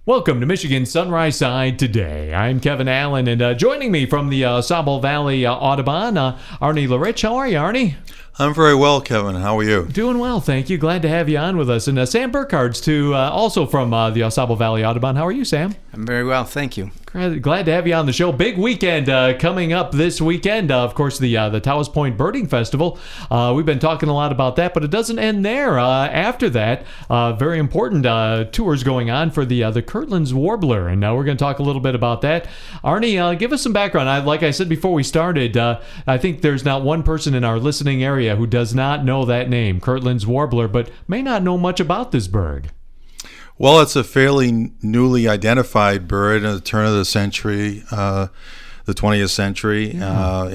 Welcome to Michigan Sunrise Side Today. I'm Kevin Allen, and joining me from the Saubal Valley Audubon, Arnie Larich. How are you, Arnie? I'm very well, Kevin. How are you? Doing well, thank you. Glad to have you on with us. And Sam Burkhart's too, also from the Saubal Valley Audubon. How are you, Sam? I'm very well, thank you. Glad to have you on the show. Big weekend coming up this weekend. Of course, the Taos Point Birding Festival. We've been talking a lot about that, but it doesn't end there. After that, very important tours going on for the Kirtland's Warbler, and we're going to talk a little bit about that. Arnie, give us some background. Like I said before we started, I think there's not one person in our listening area who does not know that name, Kirtland's Warbler, but may not know much about this bird. Well, it's a fairly newly identified bird at the turn of the century, the 20th century. In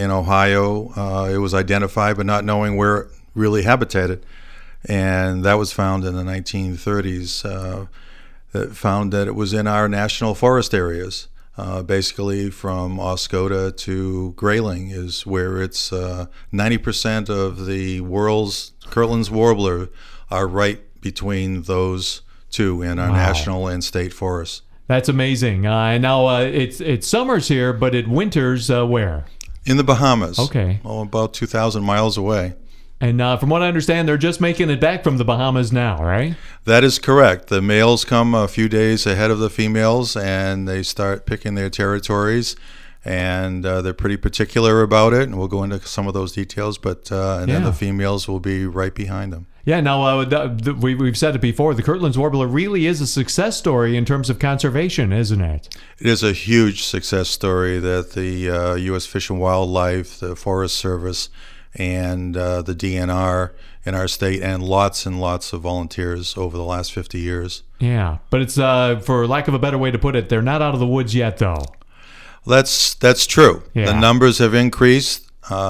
Ohio. It was identified, but not knowing where it really habitated. And that was found in the 1930s. That found that it was in our national forest areas. Basically from Oscoda to Grayling is where it's 90% of the world's Kirtland's Warbler are right between those two in our national and state forests. That's amazing. And now it's summers here, but it winters where? In the Bahamas. Okay. About 2,000 miles away. And from what I understand, they're just making it back from the Bahamas now, right? That is correct. The males come a few days ahead of the females, and they start picking their territories. And they're pretty particular about it, and we'll go into some of those details. But then the females will be right behind them. Yeah, now we've said it before. The Kirtland's Warbler really is a success story in terms of conservation, isn't it? It is a huge success story that the U.S. Fish and Wildlife, the Forest Service, and the DNR in our state, and lots of volunteers over the last 50 years. Yeah, but it's, for lack of a better way to put it, they're not out of the woods yet, though. That's true. Yeah. The numbers have increased,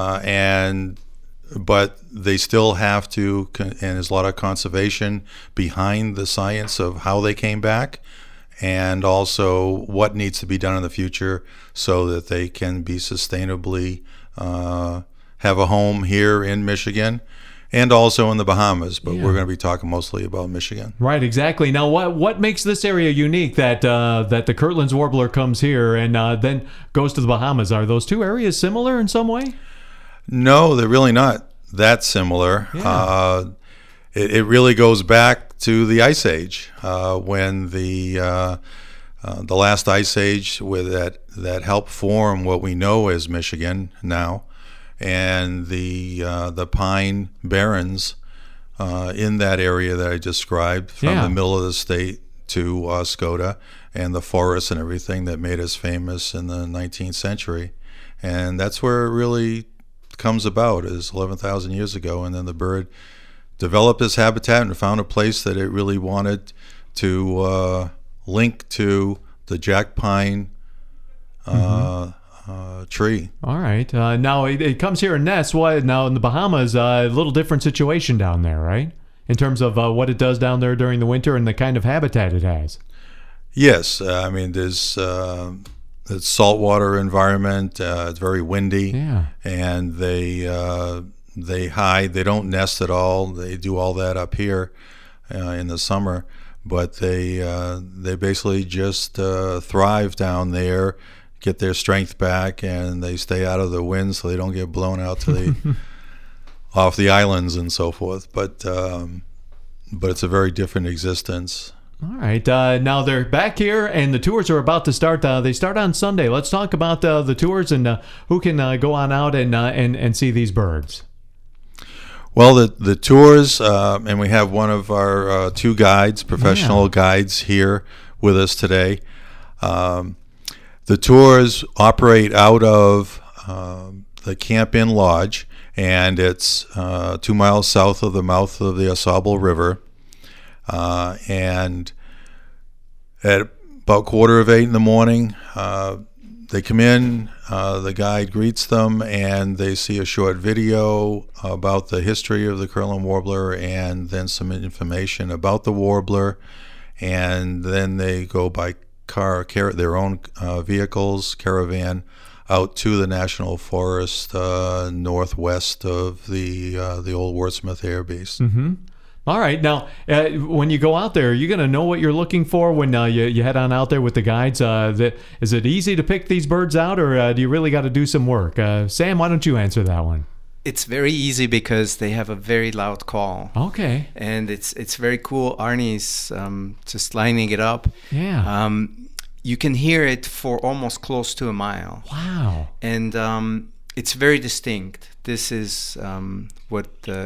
but they still have to, and there's a lot of conservation behind the science of how they came back, and also what needs to be done in the future so that they can be sustainably have a home here in Michigan and also in the Bahamas, but we're going to be talking mostly about Michigan. Right, exactly. Now, what makes this area unique that the Kirtland's Warbler comes here and then goes to the Bahamas? Are those two areas similar in some way? No, they're really not that similar. Yeah. It really goes back to the Ice Age, when the last Ice Age that helped form what we know as Michigan now. And the pine barrens in that area that I described, from the middle of the state to Oscoda, and the forests and everything that made us famous in the 19th century. And that's where it really comes about, is 11,000 years ago. And then the bird developed this habitat and found a place that it really wanted to link to the jack pine tree. All right. Now it comes here in nests. Now in the Bahamas, a little different situation down there, right? In terms of what it does down there during the winter and the kind of habitat it has. Yes. I mean, there's it's saltwater environment. It's very windy. Yeah. And they hide. They don't nest at all. They do all that up here in the summer. But they basically just thrive down there, get their strength back, and they stay out of the wind so they don't get blown out to the off the islands and so forth. But it's a very different existence. All right. Now they're back here, and the tours are about to start. They start on Sunday. Let's talk about the tours and who can go on out and see these birds. Well, the tours, and we have one of our two guides, professional guides, here with us today. The tours operate out of the Camp Inn Lodge, and it's 2 miles south of the mouth of the AuSable River. And at about 7:45 in the morning, they come in, the guide greets them, and they see a short video about the history of the Kirtland Warbler and then some information about the warbler. And then they go by their own vehicles, caravan, out to the National Forest northwest of the old Wordsmith Air Base. Mm-hmm. All right. Now, when you go out there, are you going to know what you're looking for when you head on out there with the guides? Is it easy to pick these birds out, or do you really got to do some work? Sam, why don't you answer that one? It's very easy because they have a very loud call. Okay. And it's very cool. Arnie's just lining it up. Yeah. You can hear it for almost close to a mile. Wow. And it's very distinct. This is what the...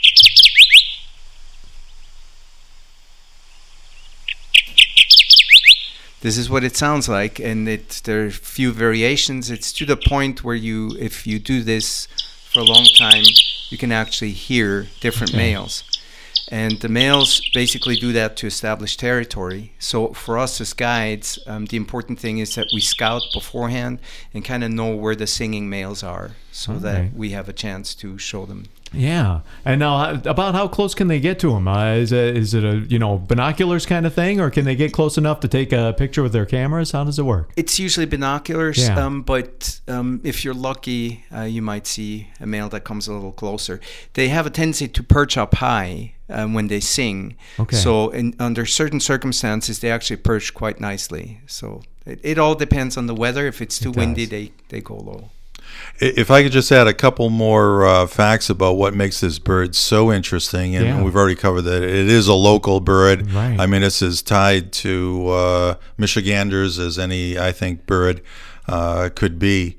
This is what it sounds like, and there are a few variations. It's to the point where if you do this for a long time, you can actually hear different males. And the males basically do that to establish territory. So for us as guides, the important thing is that we scout beforehand and kind of know where the singing males are, so that we have a chance to show them. Yeah. And now, about how close can they get to them? Is it a binoculars kind of thing, or can they get close enough to take a picture with their cameras? How does it work? It's usually binoculars, but if you're lucky, you might see a male that comes a little closer. They have a tendency to perch up high when they sing. Okay. So under certain circumstances, they actually perch quite nicely. So it all depends on the weather. If it's too windy, they go low. If I could just add a couple more facts about what makes this bird so interesting, and we've already covered that it is a local bird. Right. I mean, it's as tied to Michiganders as any, I think, bird could be.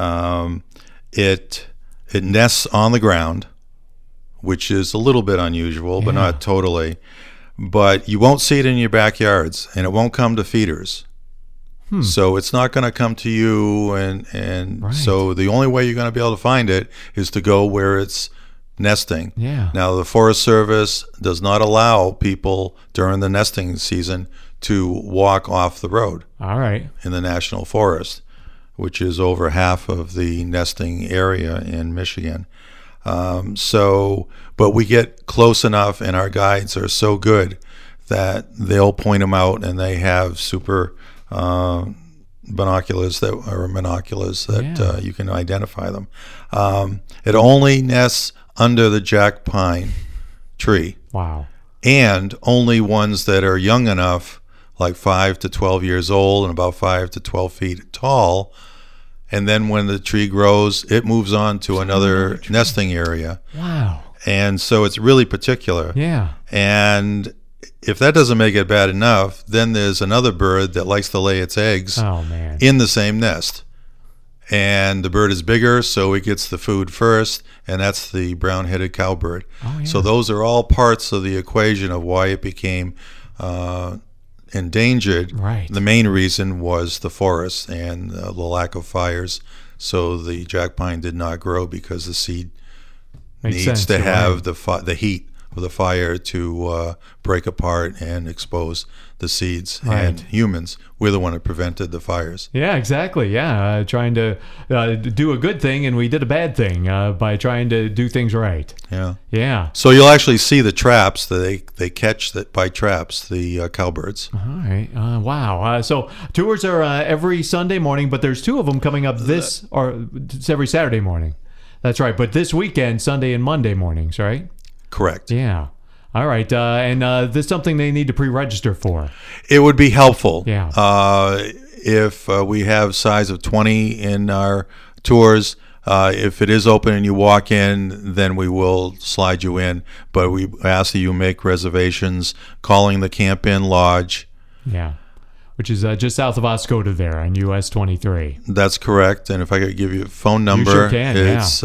It nests on the ground, which is a little bit unusual, but not totally. But you won't see it in your backyards, and it won't come to feeders. So it's not going to come to you, and so the only way you're going to be able to find it is to go where it's nesting. Yeah. Now, the Forest Service does not allow people during the nesting season to walk off the road. All right. In the National Forest, which is over half of the nesting area in Michigan. But we get close enough, and our guides are so good that they'll point them out, and they have super binoculars that you can identify them. It only nests under the jack pine tree. Wow. And only ones that are young enough, like 5 to 12 years old and about 5 to 12 feet tall. And then when the tree grows, it moves on to another nesting area. Wow. And so it's really particular. Yeah. And if that doesn't make it bad enough, then there's another bird that likes to lay its eggs in the same nest. And the bird is bigger, so it gets the food first, and that's the brown-headed cowbird. Oh, yeah. So those are all parts of the equation of why it became endangered. Right. The main reason was the forest and the lack of fires. So the jack pine did not grow because the seed needs to have the heat of the fire to break apart and expose the seeds. Right. And humans, we're the one that prevented the fires. Yeah, exactly. Yeah, trying to do a good thing, and we did a bad thing by trying to do things right. Yeah. Yeah. So you'll actually see the traps that they catch that by traps, the cowbirds. All right. Wow. So tours are every Sunday morning, but there's 2 of them coming up it's every Saturday morning. That's right. But this weekend, Sunday and Monday mornings, right? Correct. Yeah. All right. And this is something they need to pre-register for. It would be helpful. Yeah. If we have size of 20 in our tours, if it is open and you walk in, then we will slide you in. But we ask that you make reservations calling the Camp Inn Lodge. Yeah. Which is just south of Oscoda there on US 23. That's correct. And if I could give you a phone number, sure can, it's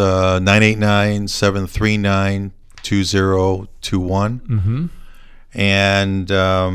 989-739-2021. Mm-hmm. And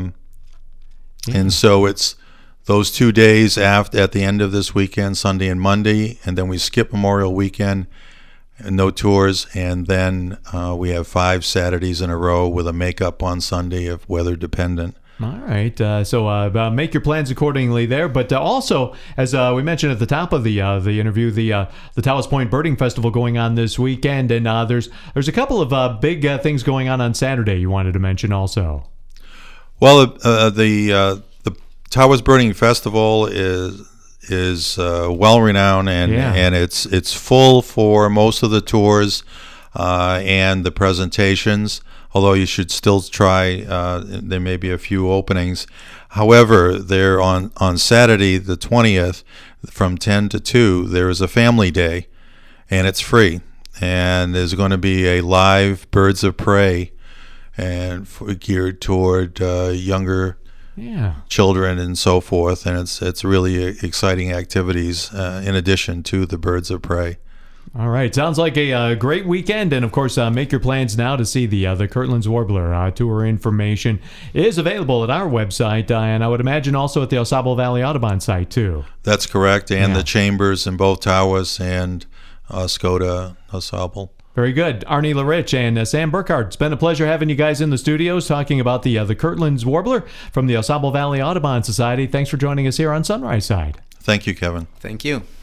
so it's those 2 days at the end of this weekend, Sunday and Monday, and then we skip Memorial Weekend and no tours, and then we have 5 Saturdays in a row with a makeup on Sunday if weather dependent. All right. So make your plans accordingly there. But also, as we mentioned at the top of the interview, the Tawas Point Birding Festival going on this weekend, and there's a couple of big things going on Saturday you wanted to mention also. Well, the Tawas Birding Festival is well renowned, and it's full for most of the tours and the presentations. although you should still try. There may be a few openings. However, there on Saturday the 20th from 10 to 2, there is a family day, and it's free. And there's going to be a live Birds of Prey and geared toward younger children and so forth. And it's really exciting activities in addition to the Birds of Prey. All right. Sounds like a great weekend. And, of course, make your plans now to see the Kirtland's Warbler. Tour information is available at our website, and I would imagine also at the Osable Valley Audubon site, too. That's correct. And the chambers in both Tawas and Scotia, Osable. Very good. Arnie LaRich and Sam Burkhardt. It's been a pleasure having you guys in the studios talking about the Kirtland's Warbler from the Osable Valley Audubon Society. Thanks for joining us here on Sunrise Side. Thank you, Kevin. Thank you.